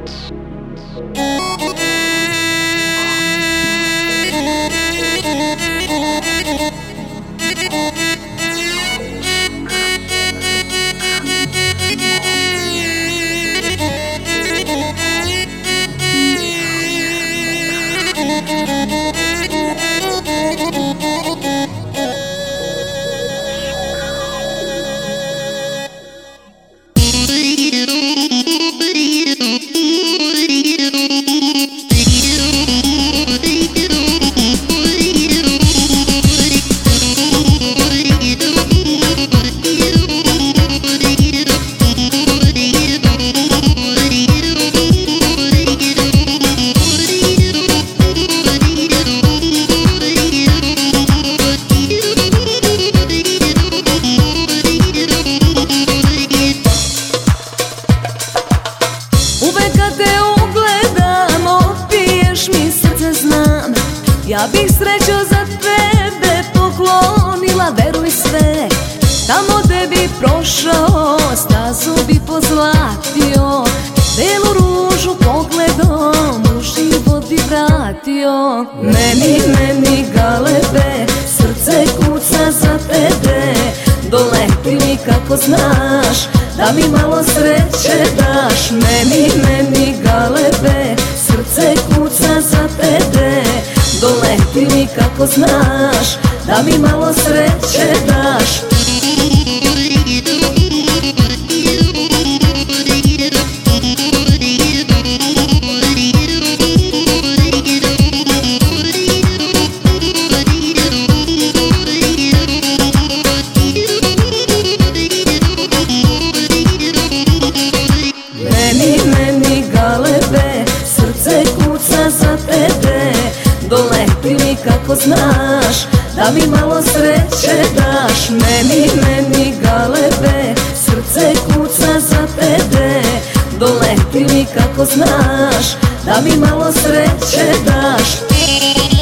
Uvek kad te ugledam, opiješ mi srce, znam. Ja bih sreću za tebe poklonila, veruj sve. Tamo gde bi prošao, stazu bi pozlatio, belu ružu pogledom u život bi vratio. Meni galebe, srce kuca za tebe, doleti mi kako znaš, da mi malo sreće daš. Meni galebe, srce kuca za tebe, doleti mi kako znaš, da mi malo sreće daš. Meni galebe, srce kuca za tebe, doleti mi kako znaš, da mi malo sreće daš. Meni galebe, srce kuca za tebe, doleti mi kako znaš, da mi malo sreće daš.